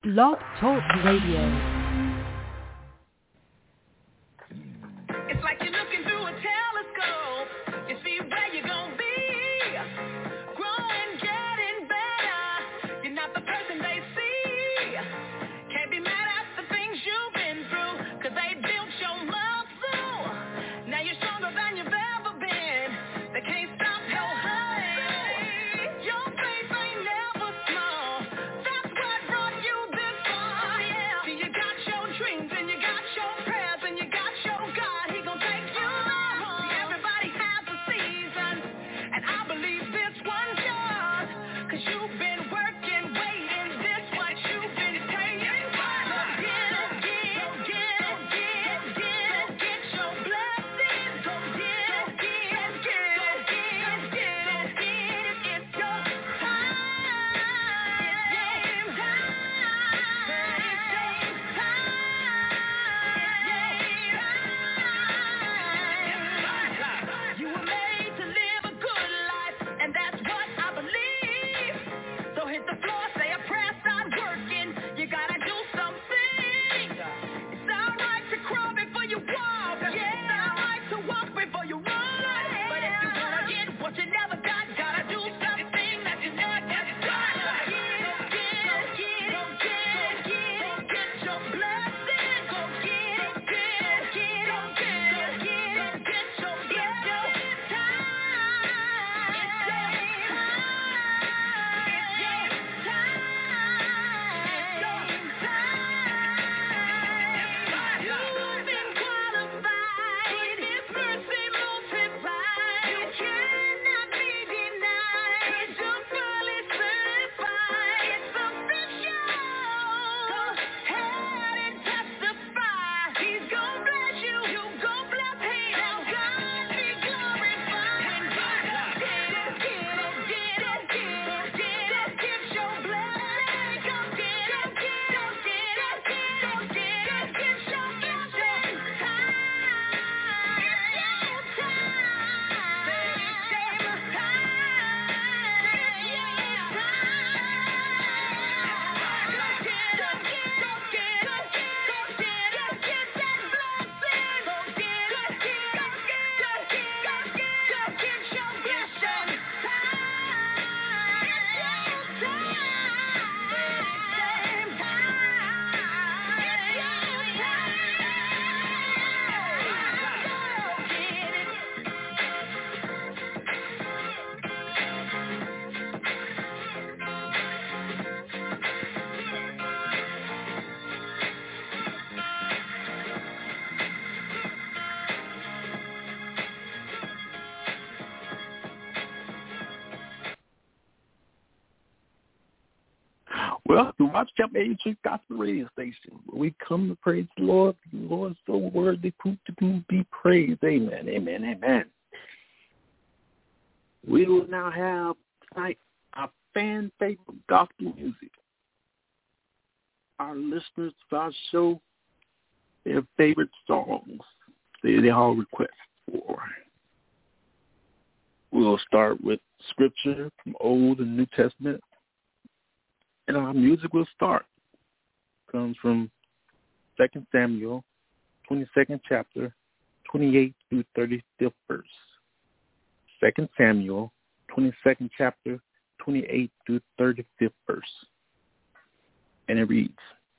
Blog Talk Radio. It's like you're looking through a telescope. You see where you're gonna be. Growing, getting better. You're not the person they see. Can't be mad at the things you've been through, 'cause they built your muscle. Now you're stronger than you've ever been. They can't stop your hustle. Your faith ain't never small. That's what brought you this far. Yeah. See, you got your dreams and you got your prayers and you got your God. He gon' take you home. See, everybody has a season, and I believe this one's yours, 'cause you've been working, waiting. This what you've been praying for. So get your blessings. Go get it's your time. It's time. You were made to live a good life, and that's what I believe. So hit the floor, say a prayer, start working. You gotta do something. It's alright to crawl before you walk. It's alright to walk before you run. But if you wanna get what you never got, gotta do something that you never got. Get your blessing. Go get your blessing. It's You've been qualified. His mercy multiplied. You cannot be denied. You're fully certified. It's official. Go ahead and testify. He's gon' bless you. You gon' bless him. Now God be glorified. When God get your blessing. Go get your Well, the Watch Chapel 83 Gospel Radio Station, where we come to praise the Lord. The Lord is so worthy to be praised. Amen, amen, amen. We will now have tonight our fan favorite gospel music. Our listeners of our show, their favorite songs they all request for. We'll start with scripture from Old and New Testament. And our music will start. Comes from 2 Samuel, 22nd chapter, 28 through 35th verse. 2 Samuel, 22nd chapter, 28 through 35th verse. And it reads,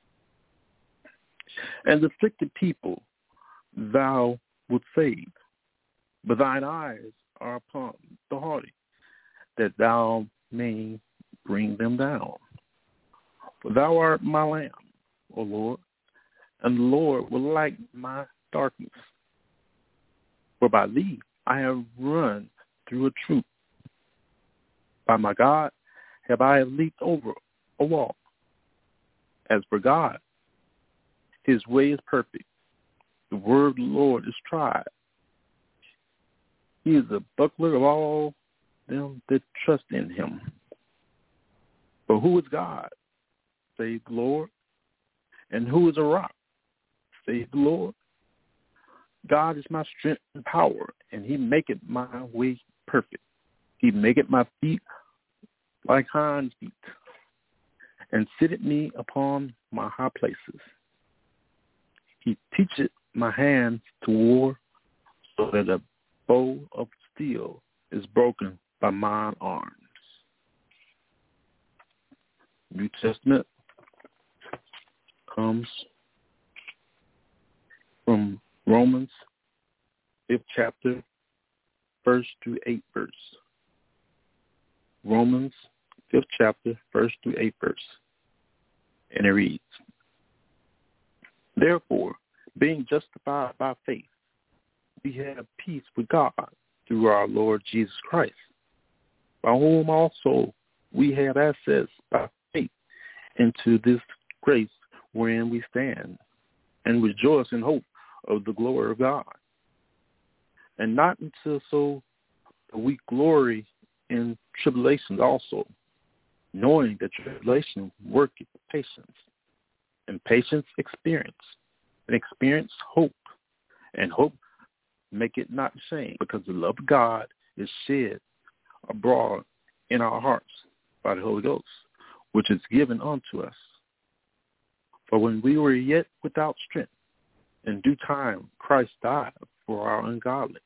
And the afflicted people thou wilt save, but thine eyes are upon the haughty, that thou may bring them down. For thou art my lamb, O Lord, and the Lord will lighten my darkness. For by thee I have run through a troop. By my God have I leaped over a wall. As for God, his way is perfect. The word of the Lord is tried. He is the buckler of all them that trust in him. For who is God? Save the Lord. And who is a rock? Save the Lord. God is my strength and power, and he maketh my way perfect. He maketh my feet like hinds feet, and sitteth me upon my high places. He teacheth my hands to war, so that a bow of steel is broken by mine arms. New Testament comes from Romans 5th chapter, 1st through 8th verse. Romans 5th chapter, 1st through 8th verse. And it reads, Therefore, being justified by faith, we have peace with God through our Lord Jesus Christ, by whom also we have access by faith into this grace wherein we stand, and rejoice in hope of the glory of God. And not until so we glory in tribulations also, knowing that tribulation worketh patience, and patience experience, and experience hope, and hope make it not ashamed, because the love of God is shed abroad in our hearts by the Holy Ghost, which is given unto us. For when we were yet without strength, in due time Christ died for our ungodly.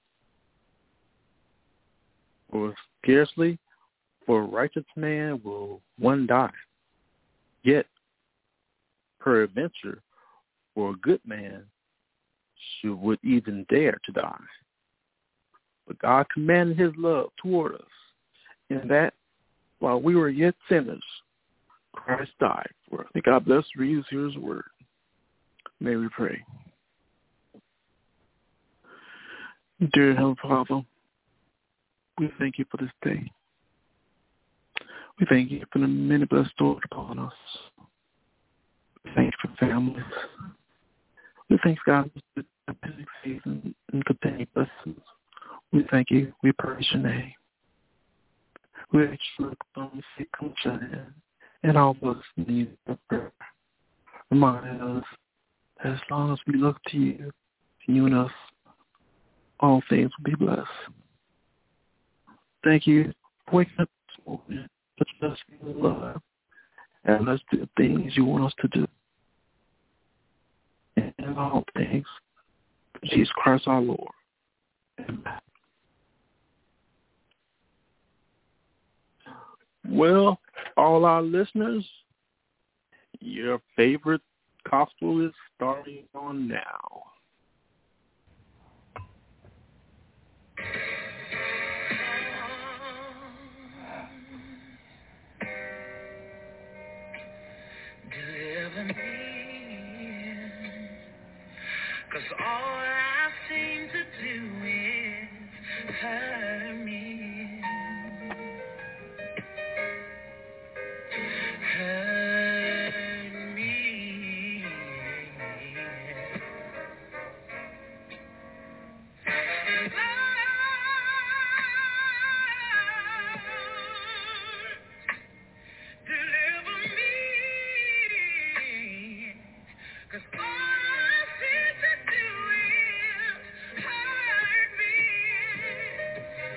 For scarcely for a righteous man will one die, yet peradventure for a good man would even dare to die. But God commanded his love toward us, in that while we were yet sinners, Christ died for us. May God bless the readers of his word. May we pray. Dear Heavenly Father, we thank you for this day. We thank you for the many blessings stored upon us. We thank you for families. We thank God for the faith and continued blessings. We thank you. We praise your name. We ask you to look upon the sick and shut and all of us need a prayer. Remind us that as long as we look to you and us, all things will be blessed. Thank you for waking up this morning, putting us in love, and let's do the things you want us to do. And all things, Jesus Christ our Lord. Amen. Well, all our listeners, your favorite gospel is starting on now. Deliver me, 'cause all I seem to do is hurt me. Hurt me. Deliver me, 'cause all I seem to do is hurt me.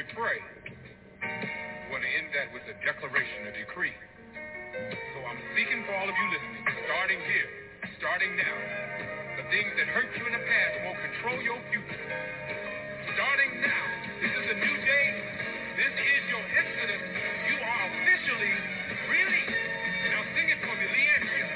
pray. I want to end that with a declaration, a decree. So I'm speaking for all of you listening, starting here, starting now. The things that hurt you in the past won't control your future. Starting now, this is a new day. This is your exodus. You are officially released. Now sing it for me, Leandria.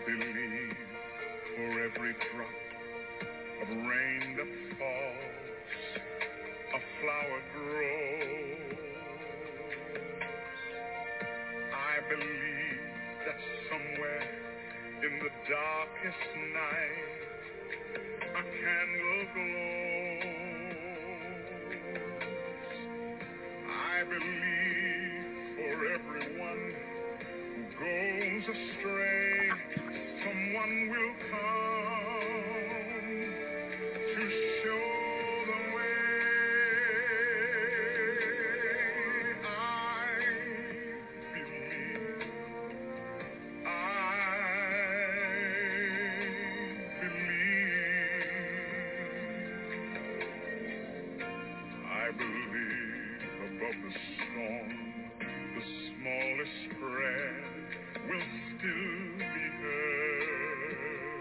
believe for every drop of rain that falls, a flower grows. I believe that somewhere in the darkest night a candle glows. I believe for everyone who goes astray, someone will come to show the way. I believe. I believe above the storm, the smallest prayer will still be heard.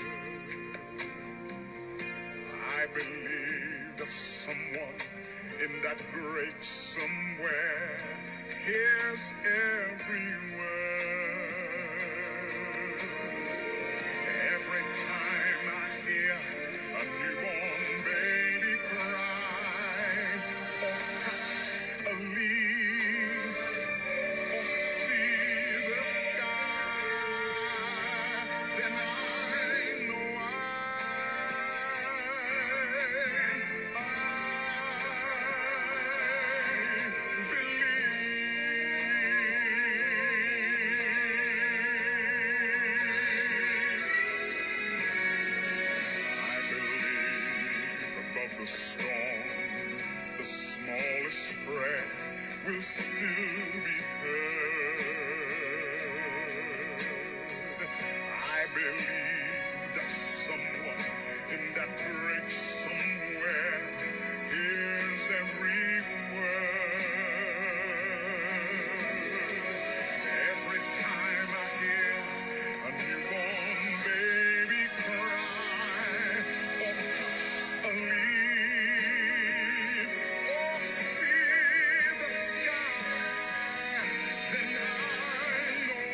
I believe that someone in that great somewhere hears every word. Every time I hear a newborn baby cry, or touch a leaf, or see the sky, then I know above the storm, the smallest prayer will still be heard. I believe that someone in that great somewhere hears every word. Every time I hear a newborn baby cry, or touch a leaf, or see the sky, then I know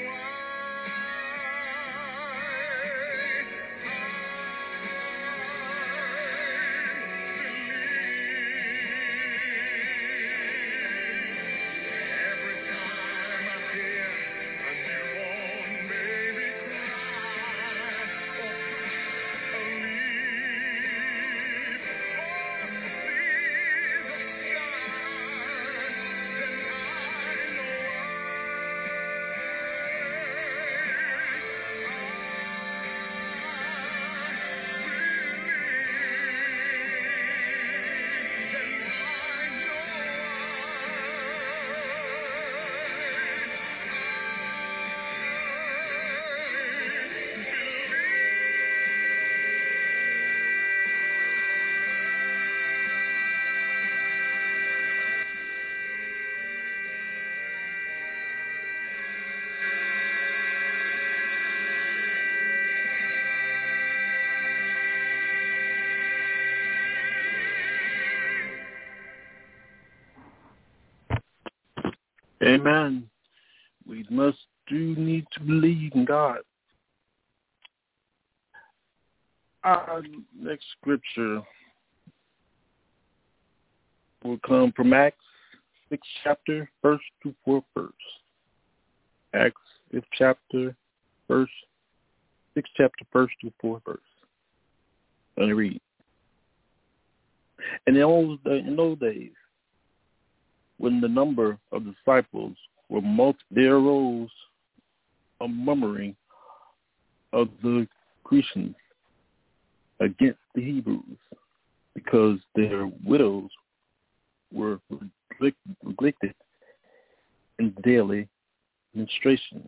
every time I hear a newborn baby cry, or touch a leaf, or see the sky, then I know Amen. We need to believe in God. Our next scripture will come from Acts 6th chapter, 1st to 4th verse. Acts 5th chapter, 6th chapter, 1st to 4th verse. Let me read. In those days, when the number of disciples were multiplied, there arose a murmuring of the Grecians against the Hebrews, because their widows were neglected in daily ministration.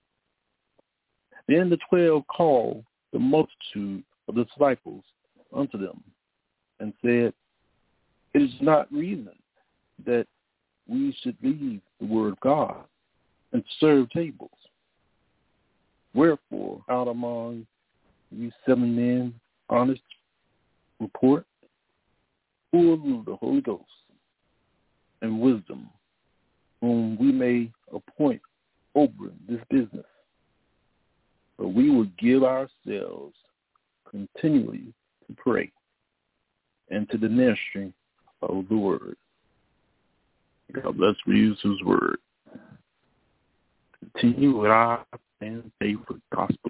Then the 12 called the multitude of the disciples unto them, and said, It is not reason that we should leave the word of God and serve tables. Wherefore, out among you 7 men honest report, full of the Holy Ghost and wisdom, whom we may appoint over this business. but we will give ourselves continually to pray and to the ministry of the word. God bless we use his word. Continue with our and favorite gospel.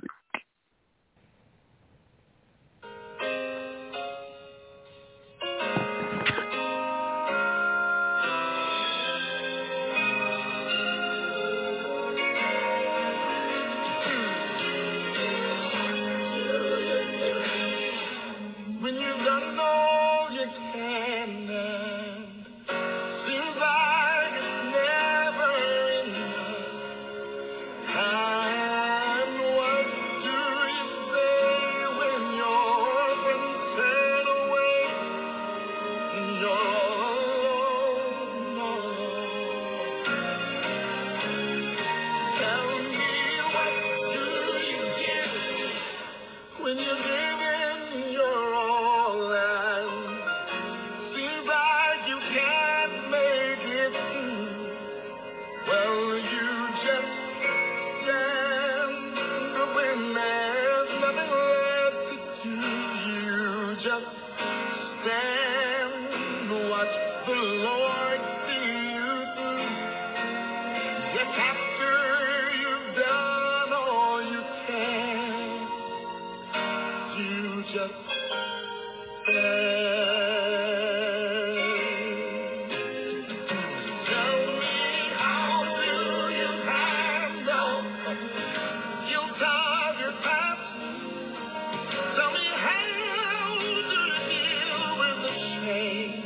When you've done all you can and seems like it's never enough. And what do you say when your friends turn away and you're all alone? Tell me, what do you get when you're giving your all and seems like you can't make it through? Well, you just stand when there's nothing left to do. You just stand, watch the Lord see you through. Yes, after you've done all you can, you just stand. Tell me, how do you handle guilt of your past? Tell me, how do you deal with the shame?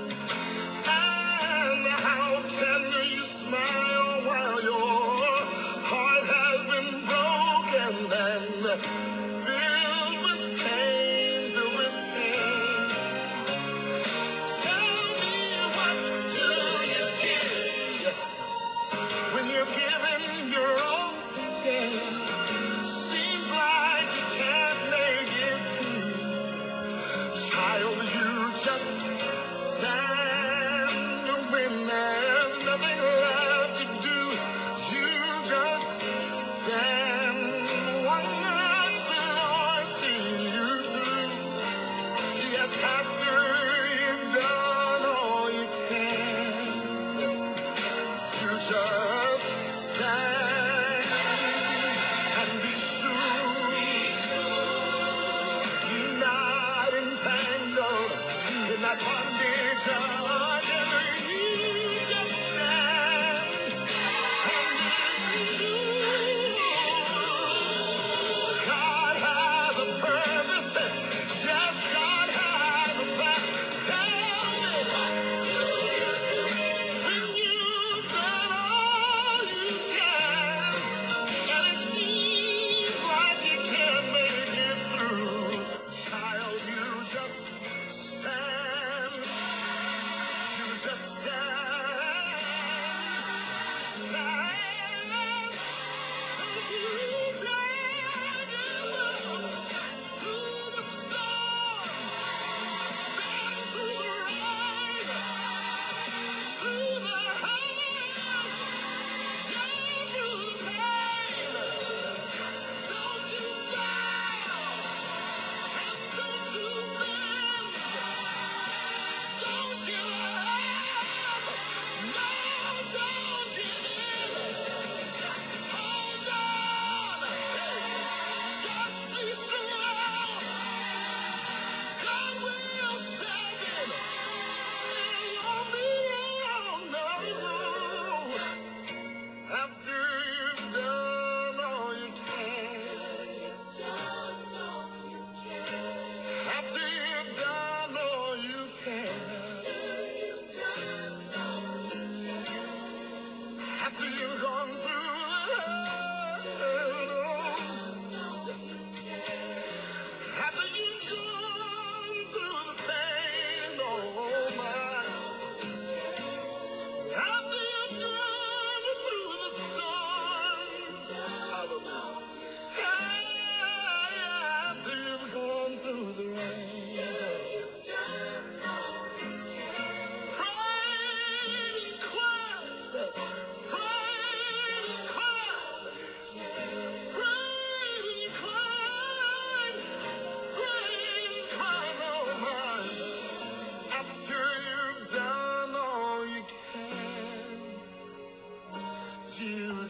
And how tender you smile while your heart has been broken and filled with pain, filled with pain. Tell me, what do you give when you're giving your all again? Seems like you can't make it through. Child, you just stand when there's nothing left to do. You just stand, watch the Lord see you through. Yes, after you've done all you can, you just stand and be sure not entangled in that bondage again. You just stand and be sure God has a purpose. Yes, God has a plan. Tell me, when you've done all you can, and it seems like you can't make it through, child, you just stand. You just stand. Stand. You stand through the storm, stand through the rain, through the hurt, stand through the pain. Don't you bow and don't you bend. Don't give up.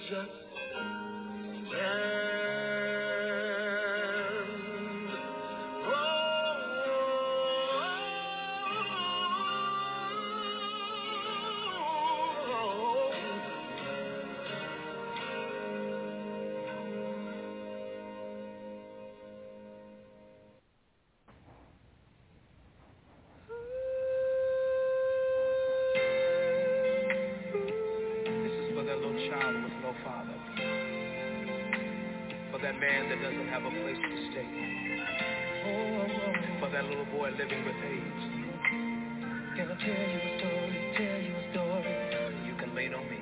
just that man that doesn't have a place to stay, for that little boy living with AIDS. Can I tell you a story? You can lean on me.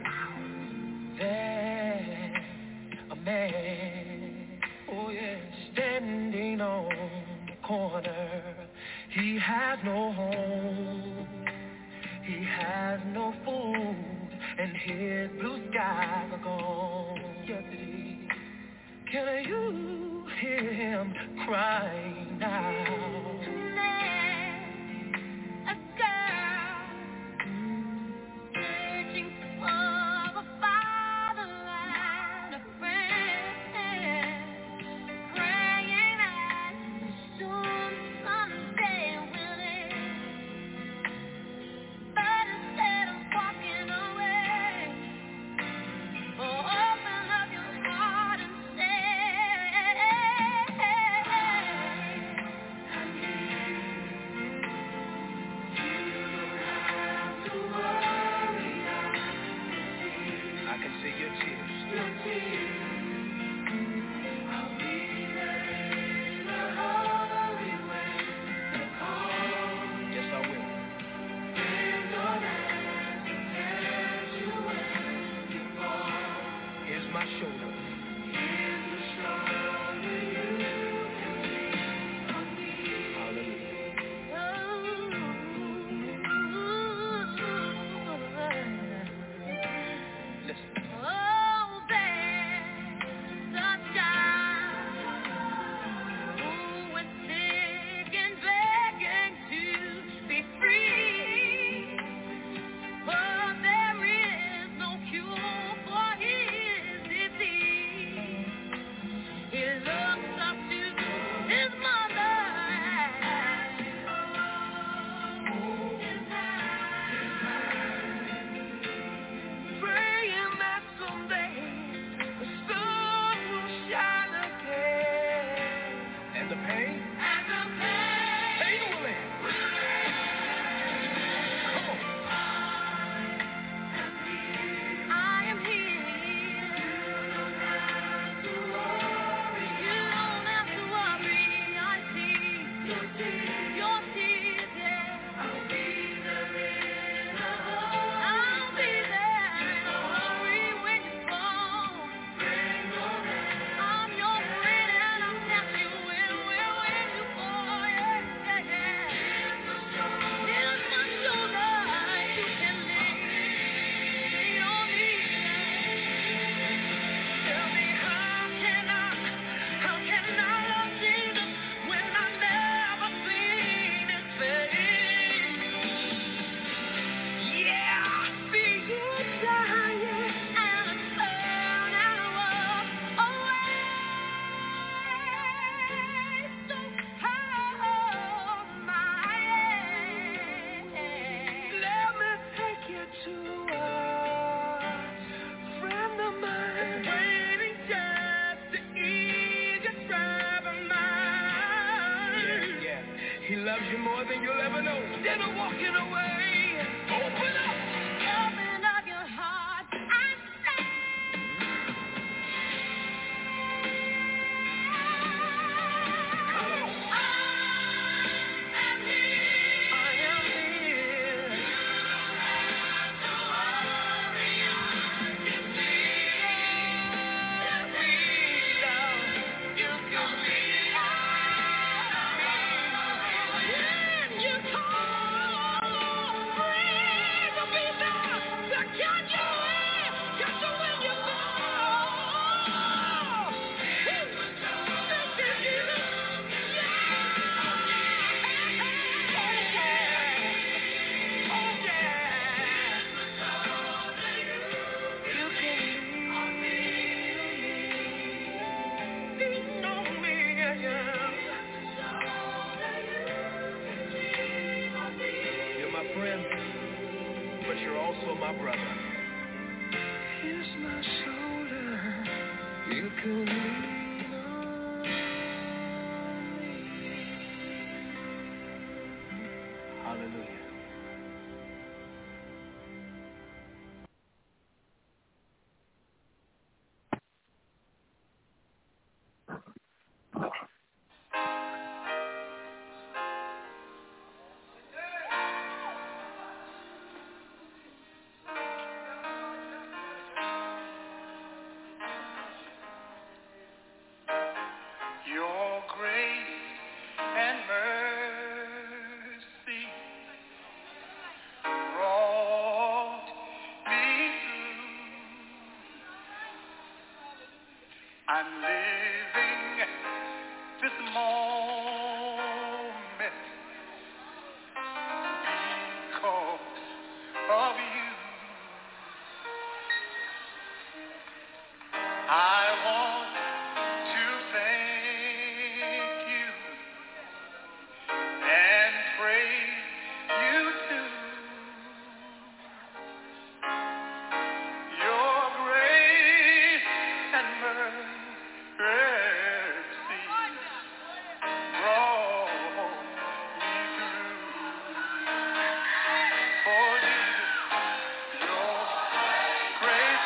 There's a man, oh yeah, standing on the corner. He has no home, he has no food, and his blue skies are gone. Yes, it is. Can you hear him crying now? Tonight, a girl searching for a father and a friend, praying that soon someday will end. But instead of walking away, open up your heart and but you're also my brother. Here's my shoulder, you can lean on. Hallelujah. Your grace and mercy brought me through. I'm living this moment because of you. I want to thank you and praise you too. Your grace and mercy brought me through. For Jesus, your grace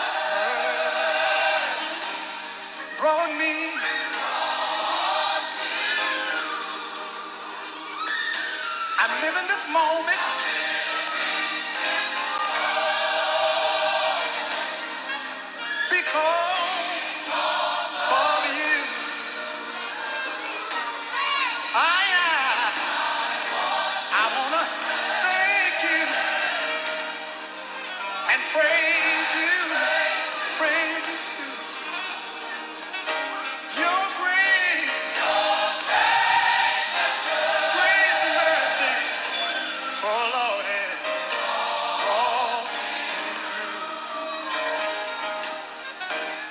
brought me. I'm living this moment because of you. I want to thank you and praise you too. Your grace and mercy, oh Lord, has brought me through.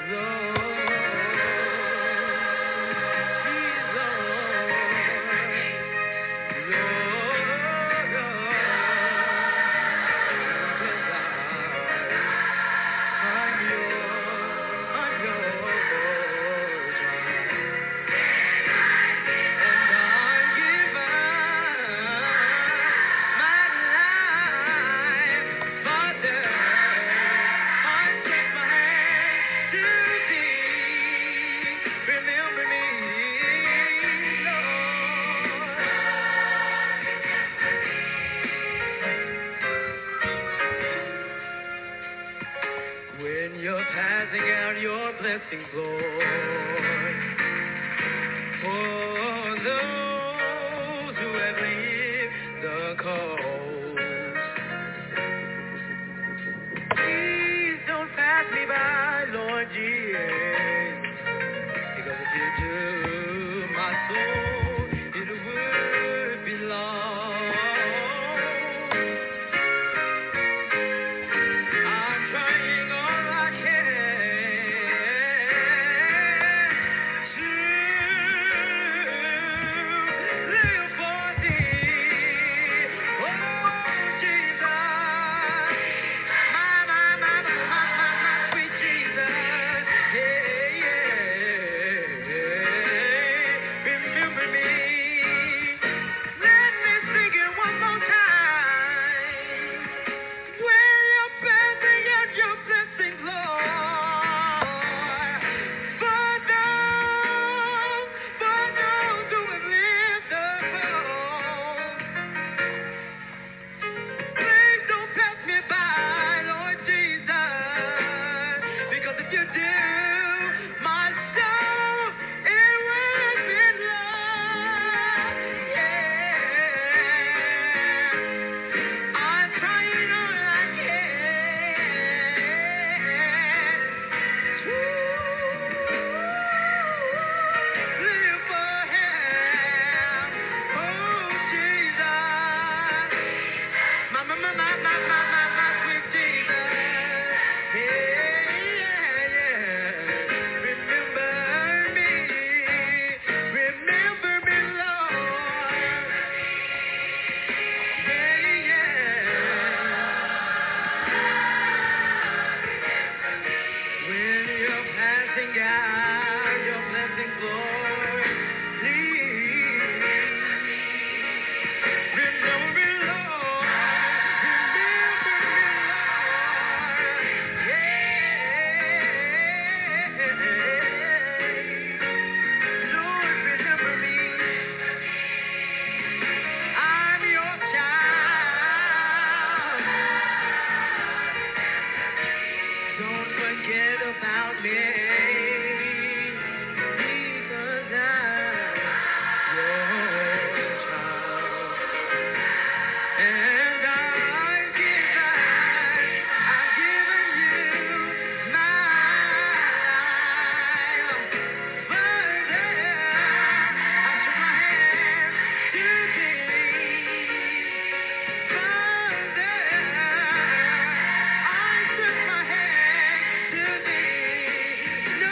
No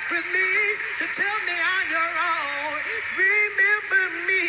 with me to tell me I'm your own. Remember me.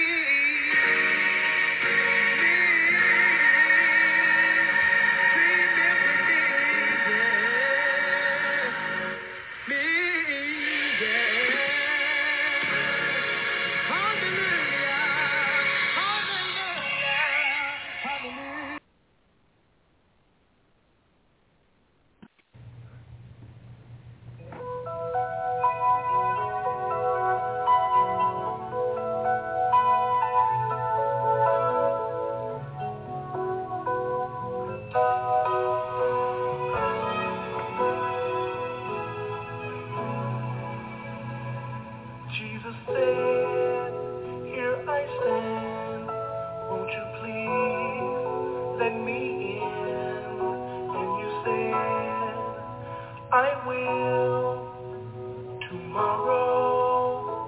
Jesus said, here I stand, won't you please let me in? And you said, I will tomorrow.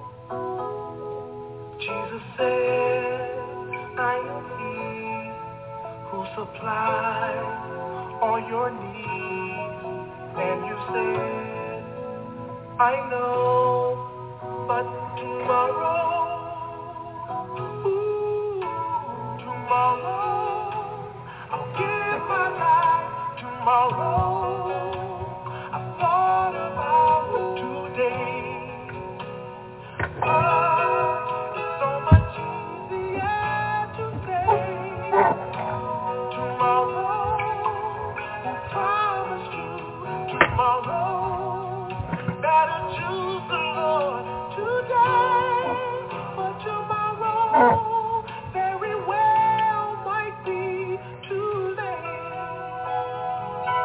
Jesus said, I am he who supplies all your needs. And you said, I know, but tomorrow, tomorrow, I'll give my life tomorrow. I thought about today. It's so much easier to say tomorrow. Who promised you tomorrow? Better choose the Lord today, for tomorrow very well might be too late.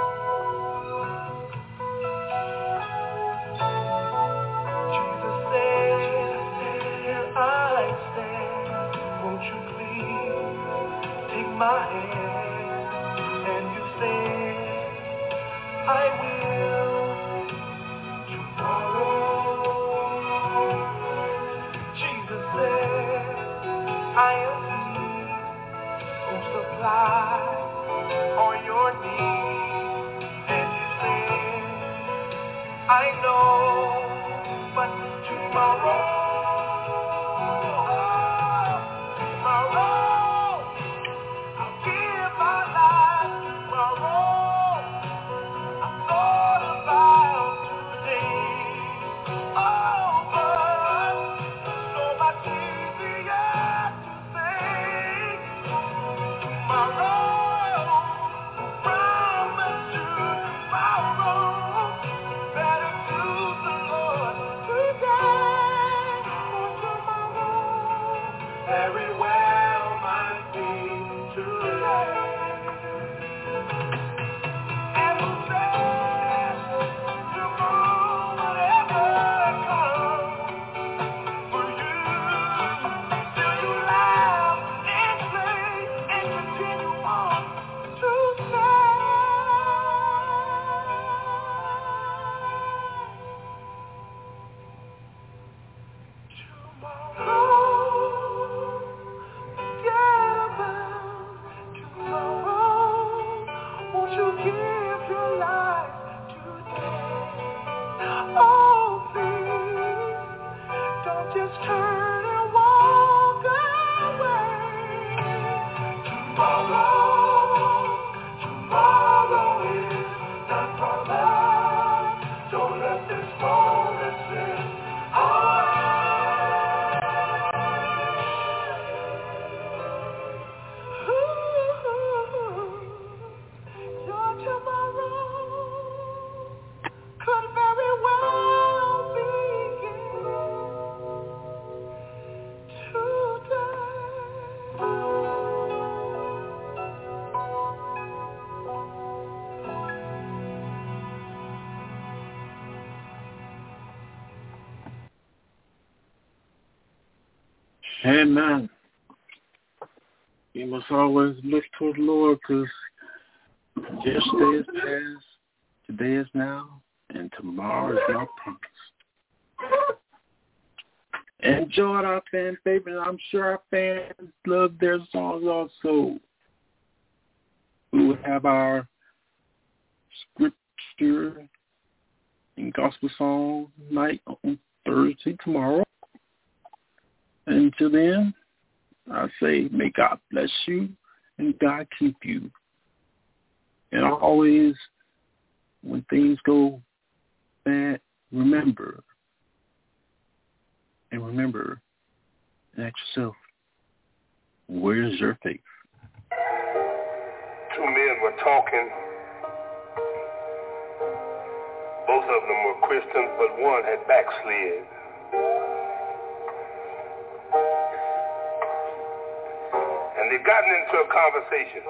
Jesus said, here I stand, won't you please take my hand? And you said, I will tomorrow. Jesus said, I am he who supplies all your needs. And you said, I know, but tomorrow, I'll give my life tomorrow. I thought about today. Oh, but so much easier to say tomorrow. Promise you tomorrow. Better choose the Lord today or tomorrow. Very well might be too late. And who says tomorrow whatever comes for you? Still you laugh and play and continue on to say tomorrow. Forget about tomorrow. Won't you give your life today? Oh, please, don't just turn and walk away. Tomorrow is not promised. Don't let this moment slip your tomorrow could very well begin Amen. You must always look toward the Lord, because yesterday is past, today is now, and tomorrow is not promised. Enjoyed our fan favorite. I'm sure our fans love their songs also. We will have our scripture and gospel song night on Thursday tomorrow. Until then, I say may God bless you and God keep you. And always, when things go bad, remember and ask yourself, where's your faith? Two men were talking. Both of them were Christians, but one had backslid. And they'd gotten into a conversation.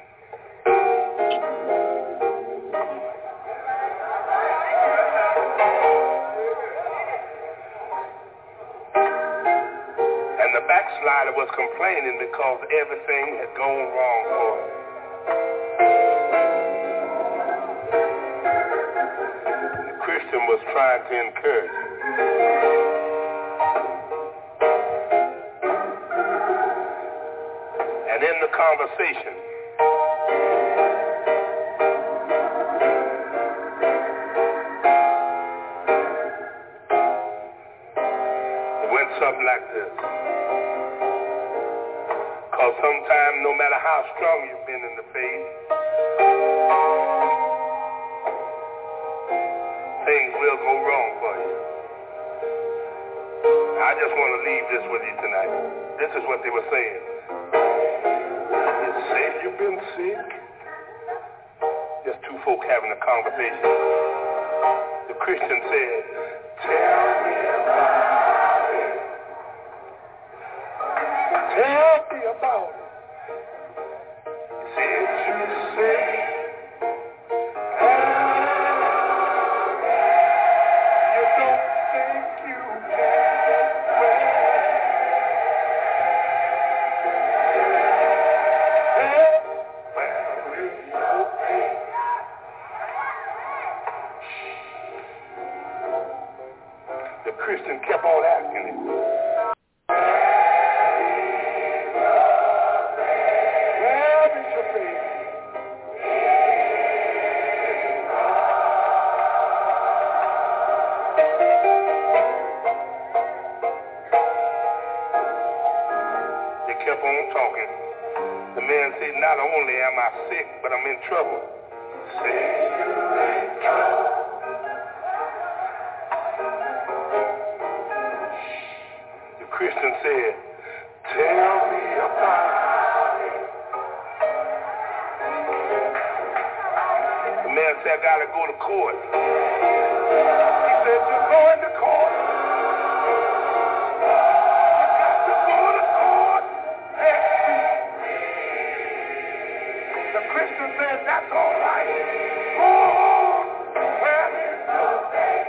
And the backslider was complaining because everything had gone wrong for him. The Christian was trying to encourage him. And in the conversation, it went something like this. Because sometimes, no matter how strong you've been in the faith, things will go wrong for you. I just want to leave this with you tonight. This is what they were saying. You say you've been sick. Just two folk having a conversation. The Christian said, tell me about it. Tell me about it. He said, you say, you don't think you can get well. The Christian kept on asking him. Where is your faith? They kept on talking. The man said, not only am I sick, but I'm in trouble. Say you're in trouble. The Christian said, tell me about it. The man said, I gotta go to court. He said, you're going to court? You got to go to court next week. The Christian said, that's all right. Go on. Where is your faith?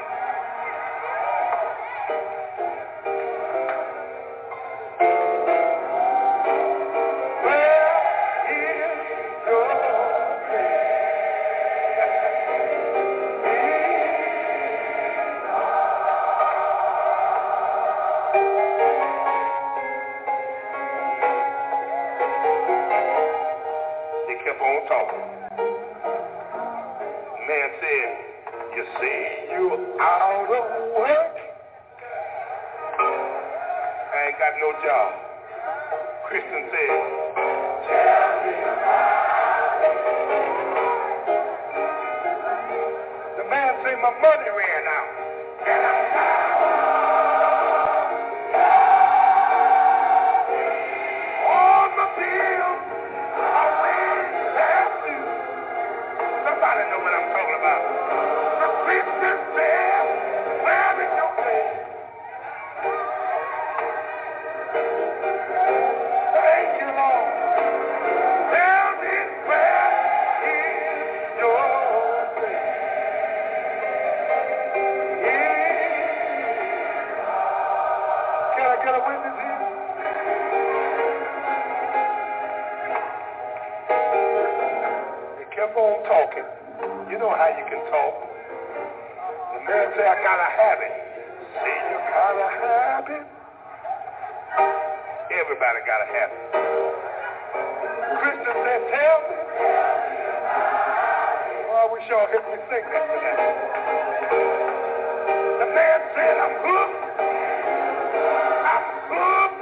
You see, you out of work. I ain't got no job. Christian said, tell me about it. The man said, my money ran out. And I'm all my bills are way past due. Somebody know what I'm talking about. The Christian said, where is your faith? Thank you, Lord. Tell me where is your faith? Can I get a witness here? They kept on talking. You know how you can talk. The man said, I got a habit. Say you got a habit. Everybody got a habit. Christian said, tell me. Oh, I wish y'all heard me sing that tonight. said I'm hooked. I'm hooked.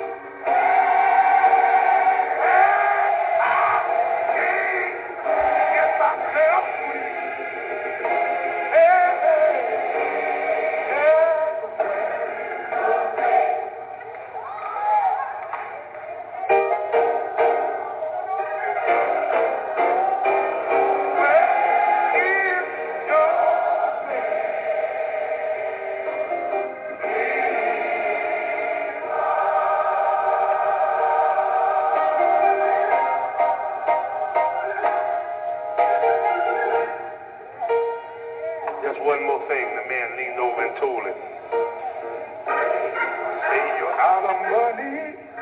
Just one more thing. The man leaned over and told him, say you're out of money.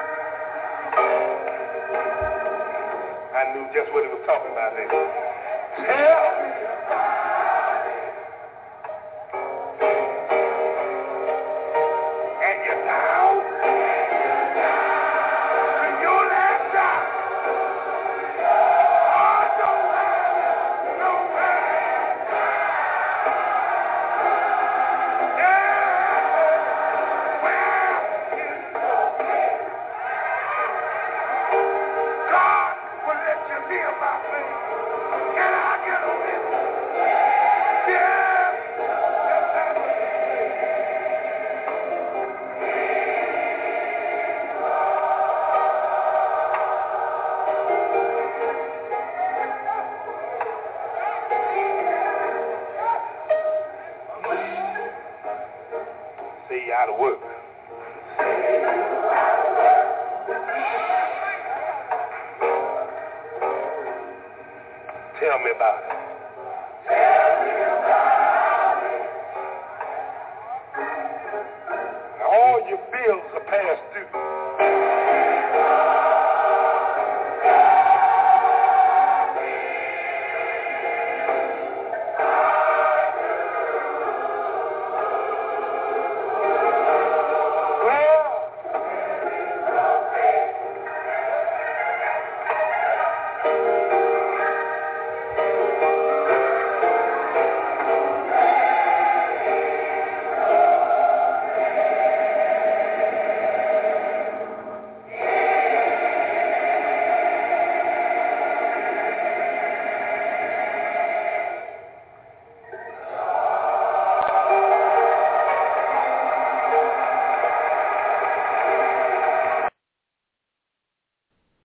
I knew just what he was talking about then. Tell me about it. And you're down to your last shot. Oh, don't have no man. God will let you live by faith. Can I get a witness? Yeah. That's how it is. Say you're out of work. Tell me about it. Now all your bills are past